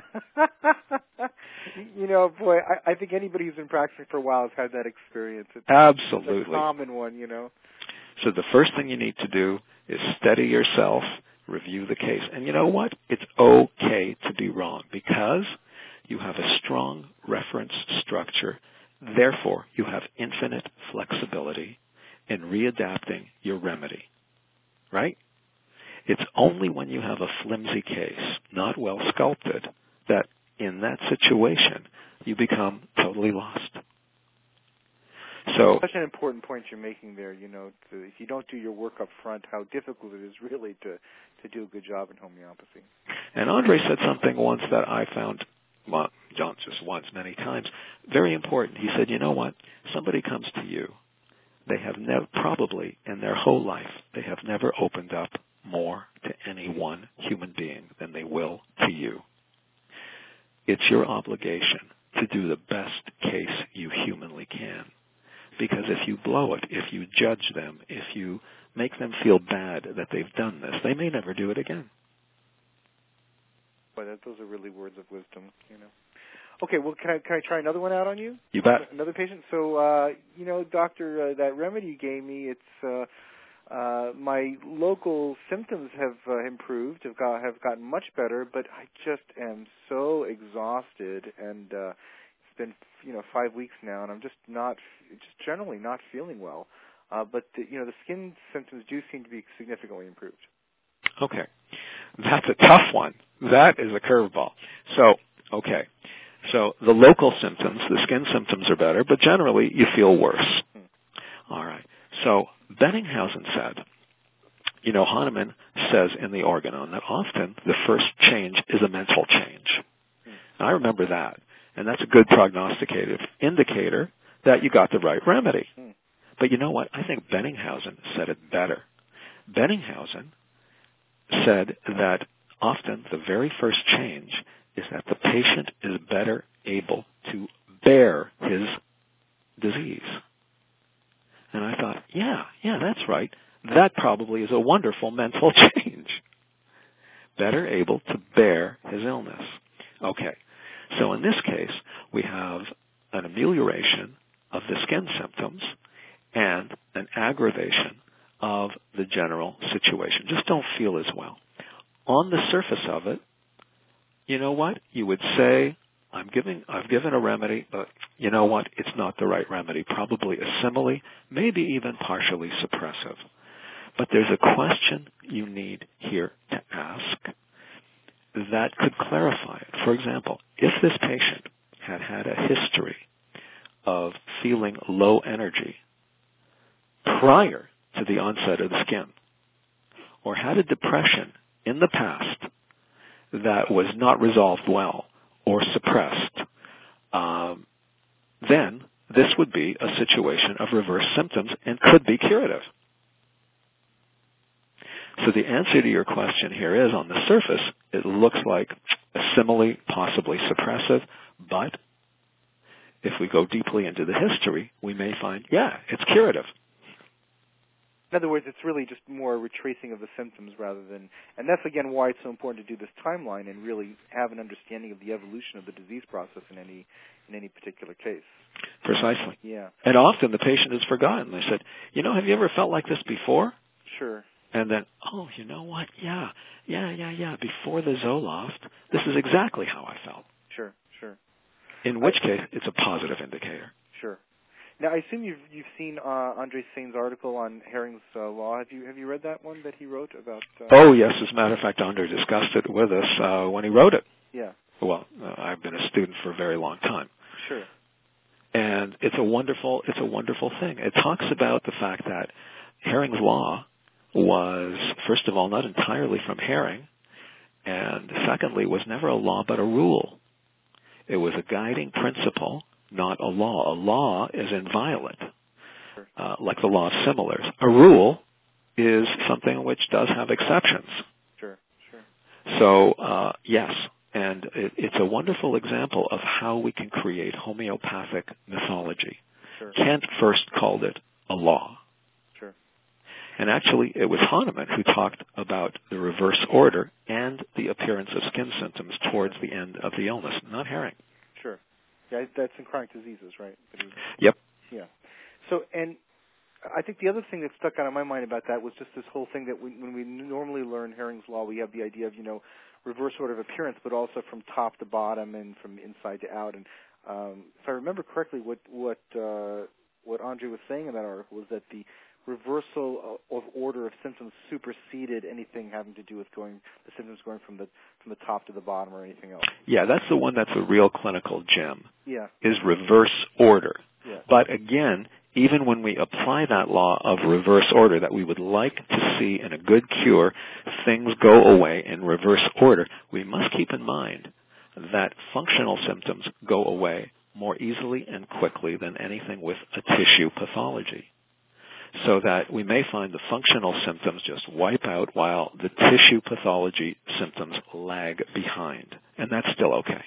You know, boy, I, I think anybody who's been practicing for a while has had that experience. It's, Absolutely. It's a common one, you know. So the first thing you need to do is steady yourself, review the case. And you know what? It's okay to be wrong because you have a strong reference structure. Therefore, you have infinite flexibility in readapting your remedy, right? It's only when you have a flimsy case, not well sculpted, that in that situation you become totally lost. So, such an important point you're making there, you know, to, if you don't do your work up front, how difficult it is really to, to do a good job in homeopathy. And Andre said something once that I found, well, not just once, many times, very important. He said, you know what, somebody comes to you, they have never, probably in their whole life, they have never opened up more to any one human being than they will to you. It's your obligation to do the best case you humanly can. Because if you blow it, if you judge them, if you make them feel bad that they've done this, they may never do it again. Boy, that, those are really words of wisdom, you know. Okay, well, can I can I try another one out on you? You bet. Another patient. So, uh, you know, doctor, uh, that remedy you gave me, it's uh, Uh, my local symptoms have uh, improved, have got have gotten much better, but I just am so exhausted, and uh, it's been you know five weeks now, and I'm just not, just generally not feeling well. Uh, but the, you know the skin symptoms do seem to be significantly improved. Okay, that's a tough one. That is a curveball. So, okay, so the local symptoms, the skin symptoms are better, but generally you feel worse. Hmm. All right. So Benninghausen said, you know, Hahnemann says in the Organon that often the first change is a mental change. Hmm. And I remember that, and that's a good prognosticative indicator that you got the right remedy. Hmm. But you know what? I think Benninghausen said it better. Benninghausen said that often the very first change is that the patient is better able to bear his disease. And I thought, yeah, yeah, that's right. That probably is a wonderful mental change. Better able to bear his illness. Okay, so in this case, we have an amelioration of the skin symptoms and an aggravation of the general situation. Just don't feel as well. On the surface of it, you know what? You would say, I'm giving, I've given a remedy, but you know what? It's not the right remedy. Probably a simile, maybe even partially suppressive. But there's a question you need here to ask that could clarify it. For example, if this patient had had a history of feeling low energy prior to the onset of the skin, or had a depression in the past that was not resolved well or suppressed, um, then this would be a situation of reverse symptoms and could be curative. So the answer to your question here is, on the surface, it looks like a simile, possibly suppressive, but if we go deeply into the history, we may find, yeah, it's curative. In other words, it's really just more a retracing of the symptoms rather than, and that's again why it's so important to do this timeline and really have an understanding of the evolution of the disease process in any in any particular case. Precisely. Yeah. And often the patient has forgotten. They said, you know, have you ever felt like this before? Sure. And then, oh, you know what? Yeah, yeah, yeah, yeah. Before the Zoloft, this is exactly how I felt. Sure, sure. In which I, case, it's a positive indicator. Sure. Now, I assume you've you've seen uh, Andre Sain's article on Hering's uh, law. Have you have you read that one that he wrote about? Uh, oh yes, as a matter of fact, Andre discussed it with us uh, when he wrote it. Yeah. Well, uh, I've been a student for a very long time. Sure. And it's a wonderful it's a wonderful thing. It talks about the fact that Hering's law was, first of all, not entirely from Hering, and secondly, was never a law but a rule. It was a guiding principle, not a law. A law is inviolate, uh, like the law of similars. A rule is something which does have exceptions. Sure, sure. So, uh, yes, and it, it's a wonderful example of how we can create homeopathic mythology. Sure. Kant first called it a law. Sure. And actually, it was Hahnemann who talked about the reverse order and the appearance of skin symptoms towards the end of the illness, not Hering. Sure. Yeah, that's in chronic diseases, right? Yep. Yeah. So, and I think the other thing that stuck out in my mind about that was just this whole thing that we, when we normally learn Hering's law, we have the idea of, you know, reverse order of appearance, but also from top to bottom and from inside to out. And um, if I remember correctly, what what uh, what Andre was saying in that article was that the reversal of order of symptoms superseded anything having to do with going the symptoms going from the from the top to the bottom or anything else. Yeah, that's the one that's a real clinical gem. Yeah. Is reverse order. Yeah. But again, even when we apply that law of reverse order that we would like to see in a good cure, things go away in reverse order, we must keep in mind that functional symptoms go away more easily and quickly than anything with a tissue pathology. So that we may find the functional symptoms just wipe out while the tissue pathology symptoms lag behind. And that's still okay.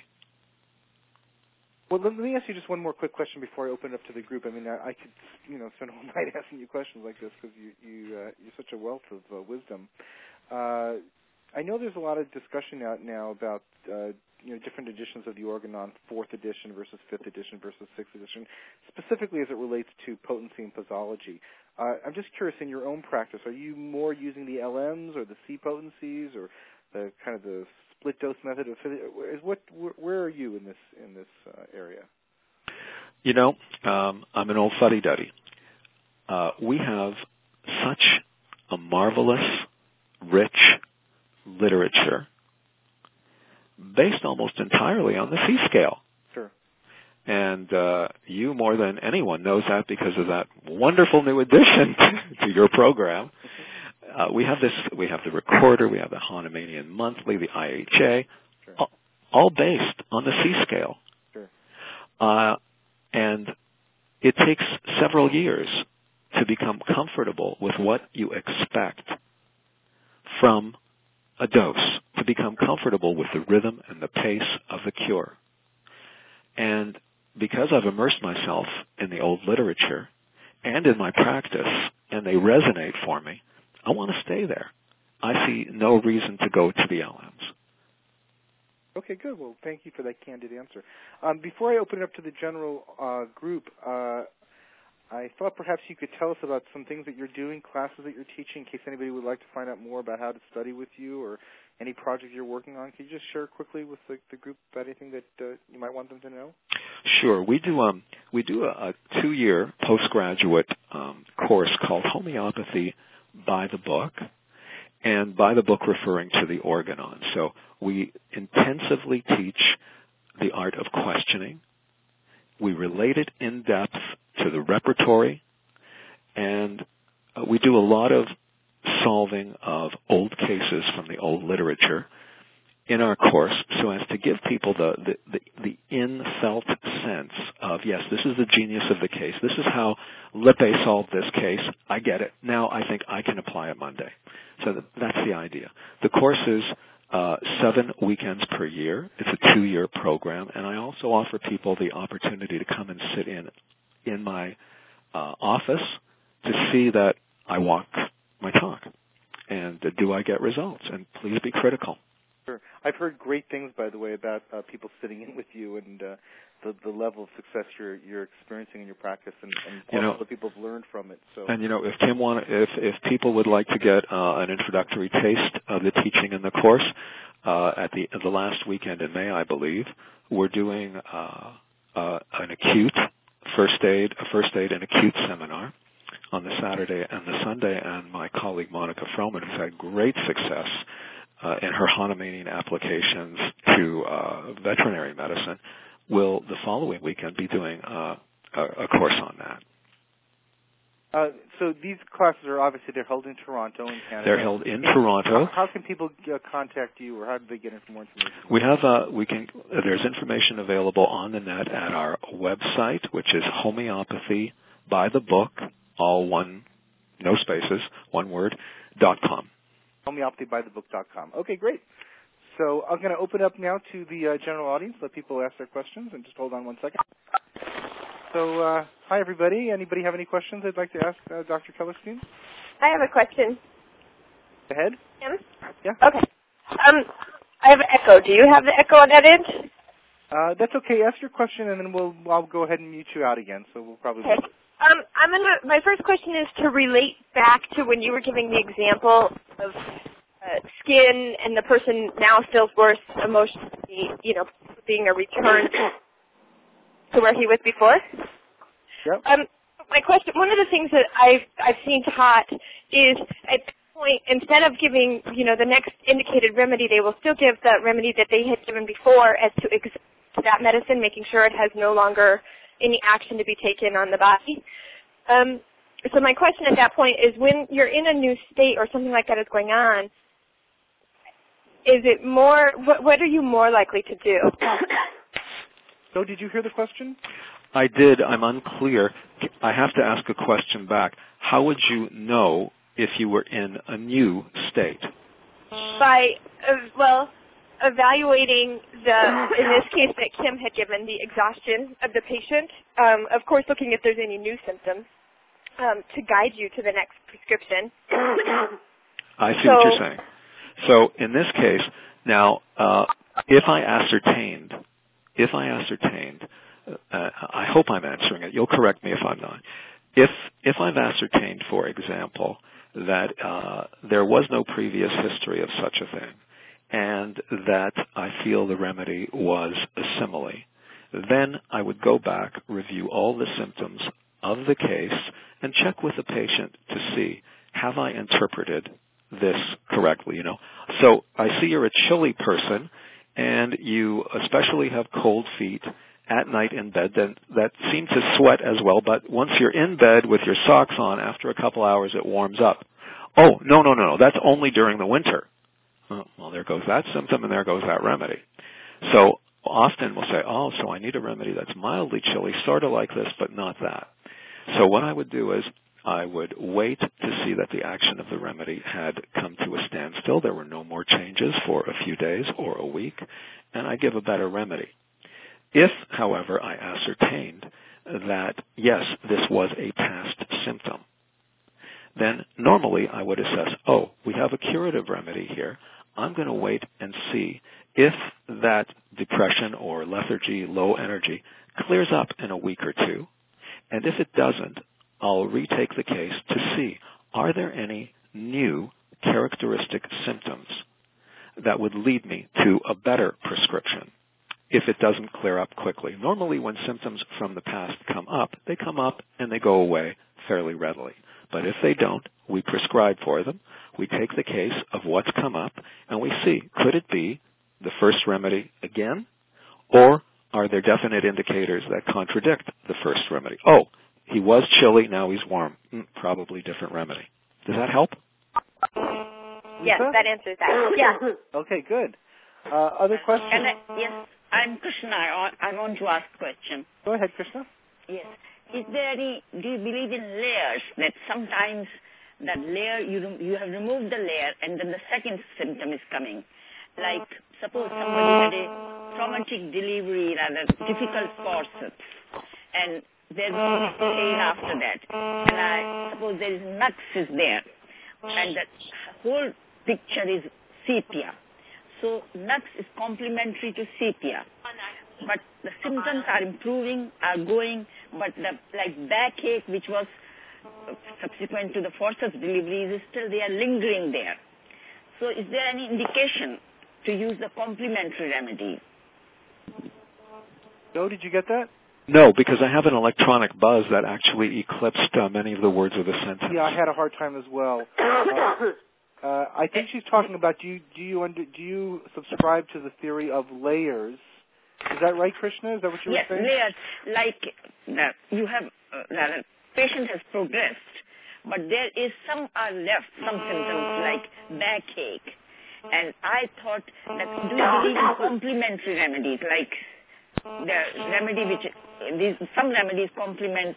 Well, let me ask you just one more quick question before I open it up to the group. I mean, I, I could, you know, spend all night asking you questions like this because you, you, uh, you're such a wealth of uh, wisdom. Uh, I know there's a lot of discussion out now about, uh, you know, different editions of the Organon, fourth edition versus fifth edition versus sixth edition, specifically as it relates to potency and pathology. Uh, I'm just curious, in your own practice, are you more using the L Ms or the C potencies or the kind of the split dose method? Of what? Where are you in this in this uh, area? You know, um, I'm an old fuddy-duddy. Uh, we have such a marvelous, rich literature based almost entirely on the C scale. Sure. And uh, you, more than anyone, knows that because of that wonderful new addition to your program. Uh, we have this. We have the Recorder. We have the Hahnemannian Monthly, the I H A, sure. all, all based on the C scale. Sure. Uh, and it takes several years to become comfortable with what you expect from a dose, to become comfortable with the rhythm and the pace of the cure. And because I've immersed myself in the old literature and in my practice, and they resonate for me, I want to stay there. I see no reason to go to the L Ms. Okay, good. Well, thank you for that candid answer. Um, before I open it up to the general uh, group, uh, I thought perhaps you could tell us about some things that you're doing, classes that you're teaching, in case anybody would like to find out more about how to study with you or any project you're working on. Can you just share quickly with the, the group about anything that uh, you might want them to know? Sure. We do um we do a, a two-year postgraduate um, course called Homeopathy by the Book, and by the book referring to the Organon. So we intensively teach the art of questioning. We relate it in depth to the repertory, and uh, we do a lot of solving of old cases from the old literature in our course so as to give people the, the, the, the in-felt sense of, yes, this is the genius of the case. This is how Lippe solved this case. I get it. Now I think I can apply it Monday. So that's the idea. The course is uh, seven weekends per year. It's a two-year program, and I also offer people the opportunity to come and sit in in my uh, office to see that I walk my talk. And uh, do I get results? And please be critical. Sure. I've heard great things, by the way, about uh, people sitting in with you and uh, the, the level of success you're you're experiencing in your practice, and, and you know, the people have learned from it. So, and you know, if Tim want, if if people would like to get uh, an introductory taste of the teaching in the course, uh, at the the last weekend in May, I believe, we're doing uh, uh, an acute first aid, a first aid and acute seminar on the Saturday and the Sunday, and my colleague Monica Froman has had great success uh, in her Hahnemannian applications to uh, veterinary medicine, will the following weekend be doing uh, a, a course on that. Uh, so these classes are obviously they're held in Toronto in Canada. They're held in Toronto. How, how can people uh, contact you, or how do they get more information? We have uh, we can. Uh, there's information available on the net at our website, which is Homeopathy by the Book, all one, no spaces, one word, dot com. Homeopathy by the book dot com. Okay, great. So I'm going to open up now to the uh, general audience. Let people ask their questions, and just hold on one second. So, uh, hi, everybody. Anybody have any questions they'd like to ask uh, Doctor Kellerstein? I have a question. Go ahead. Tim? Yeah? Okay. Um, I have an echo. Do you have the echo on that end? Uh, that's okay. Ask your question, and then we'll I'll go ahead and mute you out again. So we'll probably. Okay. Um, I'm gonna. My first question is to relate back to when you were giving the example of uh, skin, and the person now feels worse emotionally. You know, being a return to where he was before. Yep. Um, my question. One of the things that I've I've seen taught is at this point, instead of giving you know the next indicated remedy, they will still give the remedy that they had given before as to ex- that medicine, making sure it has no longer any action to be taken on the body. Um, so my question at that point is, when you're in a new state or something like that is going on, is it more, what, what are you more likely to do? So did you hear the question? I did. I'm unclear. I have to ask a question back. How would you know if you were in a new state? By, uh, well, evaluating the, in this case that Kim had given, the exhaustion of the patient, um, of course looking if there's any new symptoms, um, to guide you to the next prescription. I see so, what you're saying. So in this case, now, uh, if I ascertained, if I ascertained, uh, I hope I'm answering it, you'll correct me if I'm not, if if I've ascertained, for example, that uh, there was no previous history of such a thing, and that I feel the remedy was a simile, then I would go back, review all the symptoms of the case, and check with the patient to see, have I interpreted this correctly? You know, so I see you're a chilly person, and you especially have cold feet at night in bed that, that seem to sweat as well, but once you're in bed with your socks on, after a couple hours it warms up. Oh, no, no, no, no, that's only during the winter. Oh, well, there goes that symptom and there goes that remedy. So often we'll say, oh, so I need a remedy that's mildly chilly, sort of like this, but not that. So what I would do is I would wait to see that the action of the remedy had come to a standstill. There were no more changes for a few days or a week, and I give a better remedy. If, however, I ascertained that, yes, this was a past symptom, then normally I would assess, oh, we have a curative remedy here. I'm going to wait and see if that depression or lethargy, low energy, clears up in a week or two. And if it doesn't, I'll retake the case to see, are there any new characteristic symptoms that would lead me to a better prescription if it doesn't clear up quickly. Normally when symptoms from the past come up, they come up and they go away fairly readily. But if they don't, we prescribe for them. We take the case of what's come up and we see, could it be the first remedy again, or are there definite indicators that contradict the first remedy? Oh, he was chilly, now he's warm. Mm, probably different remedy. Does that help? Yes, that answers that. Yeah. Okay, good. Uh, other questions? Can I, yes, I'm Krishna. I, I want to ask a question. Go ahead, Krishna. Yes. Is there any, do you believe in layers, that sometimes that layer, you you have removed the layer and then the second symptom is coming? Like, suppose somebody had a traumatic delivery, rather difficult forceps, and there's no pain after that. And I suppose there is nux is there, and the whole picture is sepia. So nux is complementary to sepia. But the symptoms are improving, are going, but the like backache, which was subsequent to the forceps deliveries, is still they are lingering there. So is there any indication to use the complementary remedy? Joe, did you get that? No, because I have an electronic buzz that actually eclipsed uh, many of the words of the sentence. Yeah, I had a hard time as well. Uh, uh, I think she's talking about, do you, do you under, do you subscribe to the theory of layers? Is that right, Krishna? Is that what you yes, were saying? Yes, layers. Like uh, you have, uh, the patient has progressed, but there is some are left, some symptoms like backache. And I thought that do you believe in complementary remedies, like the remedy which, these, some remedies complement,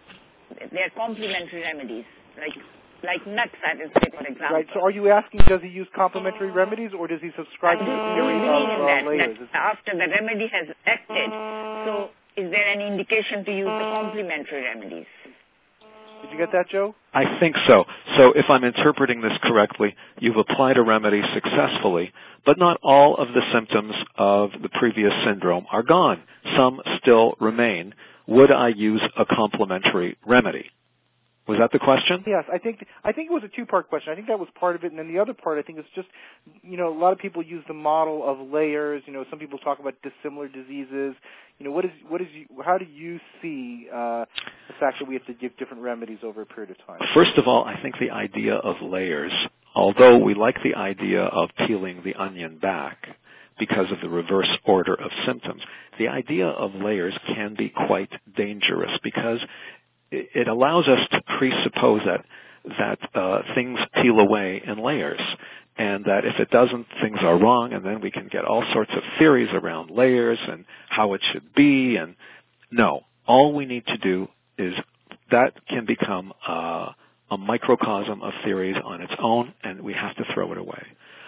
they are complementary remedies, like like nux, I will say, for example. Right, so are you asking, does he use complementary remedies, or does he subscribe to the theory of uh, that, layers? That after the remedy has acted, so is there any indication to use the complementary remedies? Did you get that, Joe? I think so. So if I'm interpreting this correctly, you've applied a remedy successfully, but not all of the symptoms of the previous syndrome are gone. Some still remain. Would I use a complementary remedy? Was that the question? Yes, I think I think it was a two-part question. I think that was part of it, and then the other part, I think, is just, you know, a lot of people use the model of layers. You know, some people talk about dissimilar diseases. You know, what is what is how do you see uh, the fact that we have to give different remedies over a period of time? First of all, I think the idea of layers, although we like the idea of peeling the onion back because of the reverse order of symptoms, the idea of layers can be quite dangerous because it allows us to presuppose that that uh, things peel away in layers, and that if it doesn't, things are wrong, and then we can get all sorts of theories around layers and how it should be. And no, all we need to do is that can become uh, a microcosm of theories on its own, and we have to throw it away.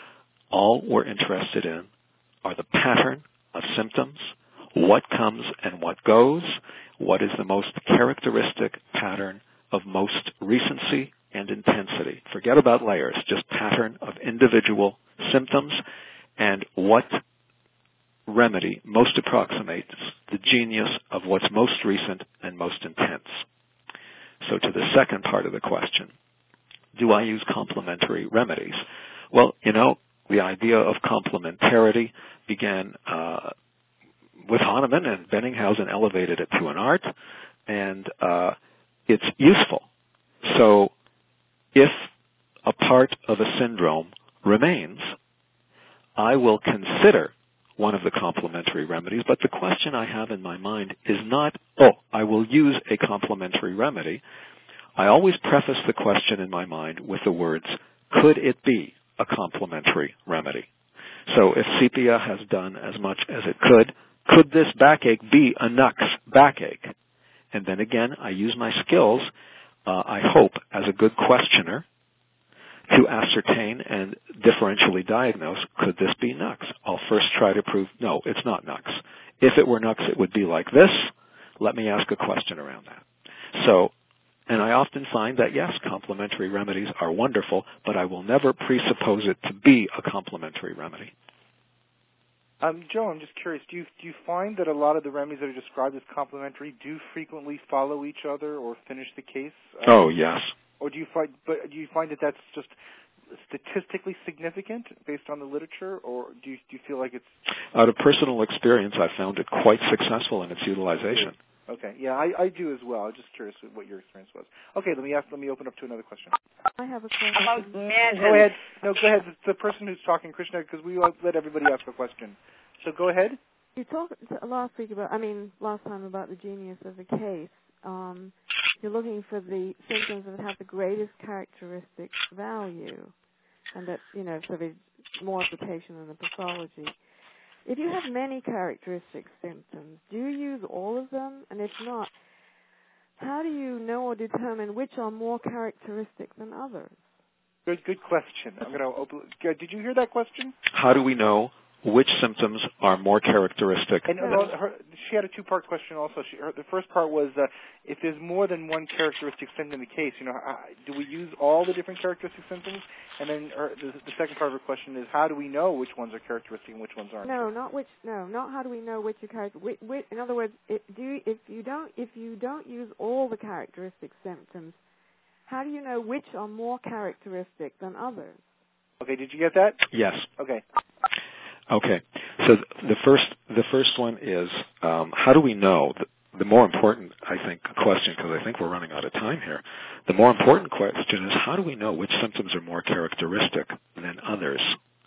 All we're interested in are the pattern of symptoms, what comes and what goes, what is the most characteristic pattern of most recency and intensity. Forget about layers, just pattern of individual symptoms, and what remedy most approximates the genius of what's most recent and most intense. So to the second part of the question, do I use complementary remedies? Well, you know, the idea of complementarity began uh, with Hahnemann, and Benninghausen elevated it to an art, and uh, it's useful. So if a part of a syndrome remains, I will consider one of the complementary remedies, but the question I have in my mind is not, oh, I will use a complementary remedy. I always preface the question in my mind with the words, could it be a complementary remedy? So if sepia has done as much as it could, could this backache be a N U X backache? And then again, I use my skills, uh, I hope, as a good questioner to ascertain and differentially diagnose, could this be N U X? I'll first try to prove, no, it's not N U X. If it were N U X, it would be like this. Let me ask a question around that. So, and I often find that, yes, complementary remedies are wonderful, but I will never presuppose it to be a complementary remedy. Um, Joe, I'm just curious, do you, do you find that a lot of the remedies that are described as complementary do frequently follow each other or finish the case? Um, oh, yes. Or do you find, but do you find that that's just statistically significant based on the literature, or do you, do you feel like it's... Out of personal experience, I found it quite successful in its utilization. Okay, yeah, I, I do as well. I'm just curious what your experience was. Okay, let me ask. Let me open up to another question. I have a question. About medicine. Go ahead. No, go ahead. It's the person who's talking, Krishna, because we let everybody ask a question. So go ahead. You talked last week about, I mean, last time about the genius of the case. Um, you're looking for the symptoms that have the greatest characteristic value, and that, you know, so there's more of the patient than the pathology. If you have many characteristic symptoms, do you use all of them? And if not, how do you know or determine which are more characteristic than others? Good, good question. I'm going to open. Did you hear that question? How do we know which symptoms are more characteristic? And well, her, she had a two-part question also. She, her, the first part was, uh, if there's more than one characteristic symptom in the case, you know, uh, do we use all the different characteristic symptoms? And then her, the, the second part of her question is, how do we know which ones are characteristic and which ones aren't? No, not which. No, not how do we know which are characteristic. In other words, it, do you, if you don't if you don't use all the characteristic symptoms, how do you know which are more characteristic than others? Okay, did you get that? Yes. Okay. Okay, so the first the first one is, um, how do we know? The, the more important, I think, question, because I think we're running out of time here, the more important question is, how do we know which symptoms are more characteristic than others?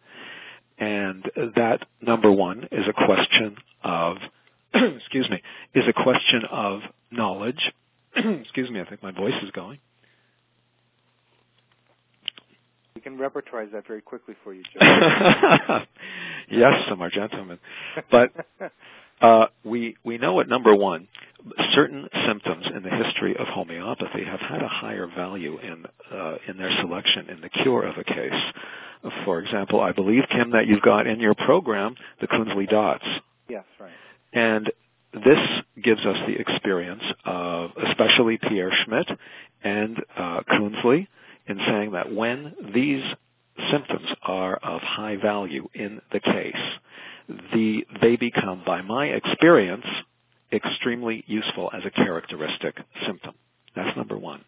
And that, number one, is a question of, excuse me, is a question of knowledge. Excuse me, I think my voice is going. We can repertorize that very quickly for you, Joe. Yes, some are gentlemen. But uh, we we know at number one, certain symptoms in the history of homeopathy have had a higher value in uh, in their selection in the cure of a case. For example, I believe, Kim, that you've got in your program the Kunzli dots. Yes, right. And this gives us the experience of especially Pierre Schmidt and uh, Kunzli in saying that when these symptoms are of high value in the case, the, they become, by my experience, extremely useful as a characteristic symptom. That's number one.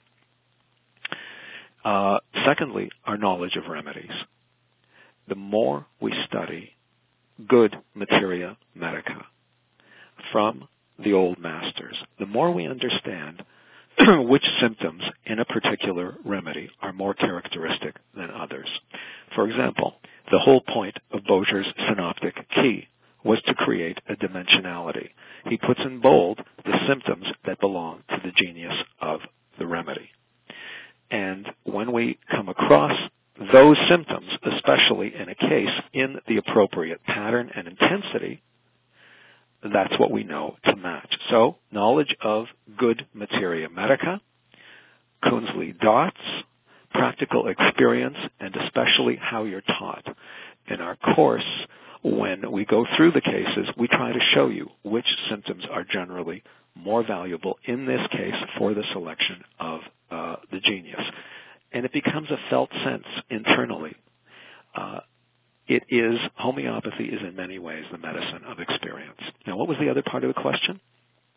Uh, secondly, our knowledge of remedies. The more we study good materia medica from the old masters, the more we understand which symptoms in a particular remedy are more characteristic than others. For example, the whole point of Boscher's synoptic key was to create a dimensionality. He puts in bold the symptoms that belong to the genius of the remedy. And when we come across those symptoms, especially in a case in the appropriate pattern and intensity, that's what we know to match. So, knowledge of good materia medica, Kunzli dots, practical experience, and especially how you're taught. In our course, when we go through the cases, we try to show you which symptoms are generally more valuable in this case for the selection of uh, the genius. And it becomes a felt sense internally. Uh, It is, homeopathy is in many ways the medicine of experience. Now, what was the other part of the question?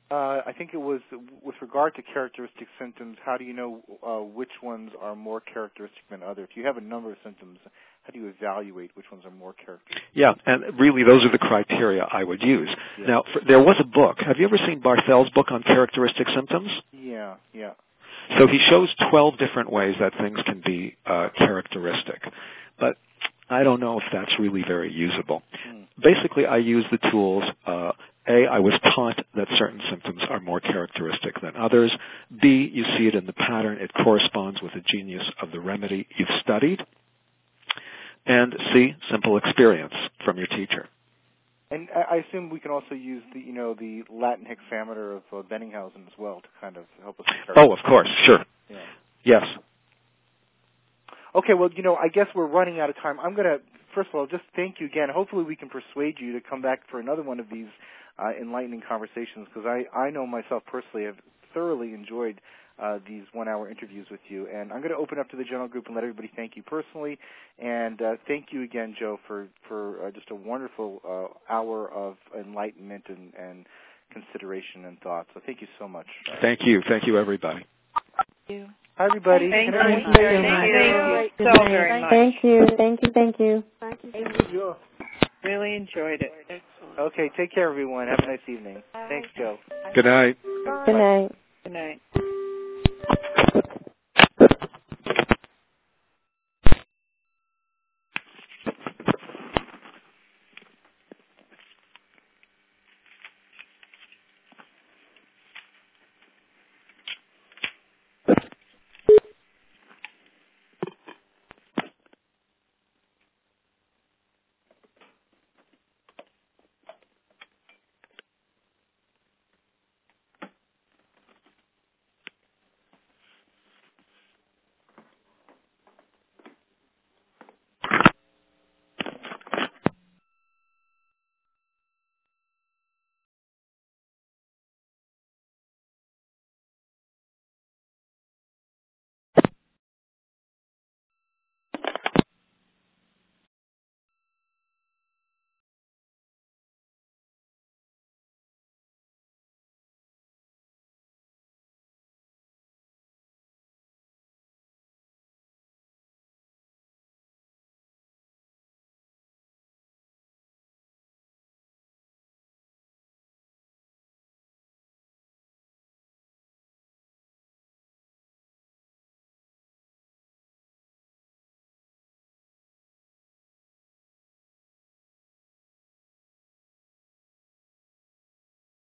Uh, I think it was with regard to characteristic symptoms, how do you know uh, which ones are more characteristic than others? If you have a number of symptoms, how do you evaluate which ones are more characteristic? Yeah, and really those are the criteria I would use. Yeah. Now, for, there was a book. Have you ever seen Barthel's book on characteristic symptoms? Yeah, yeah. So he shows twelve different ways that things can be uh, characteristic. But I don't know if that's really very usable. Hmm. Basically, I use the tools. Uh, A, I was taught that certain symptoms are more characteristic than others. B, you see it in the pattern. It corresponds with the genius of the remedy you've studied. And C, simple experience from your teacher. And I assume we can also use the, you know, the Latin hexameter of uh, Benninghausen as well to kind of help us. Oh, of course, sure. Yeah. Yes. Okay, well, you know, I guess we're running out of time. I'm going to, first of all, just thank you again. Hopefully we can persuade you to come back for another one of these uh, enlightening conversations, because I, I know myself personally have thoroughly enjoyed uh, these one-hour interviews with you. And I'm going to open up to the general group and let everybody thank you personally. And uh, thank you again, Joe, for, for uh, just a wonderful uh, hour of enlightenment and, and consideration and thought. So thank you so much. Thank you. Thank you, everybody. Thank you. Hi, everybody. Thank Can you. everybody- Thank you. Thank you so very much. Thank you. Thank you. Thank you. Thank you. Really enjoyed it. Okay, take care, everyone. Have a nice evening. Thanks, Joe. Good night. Good night. Good night.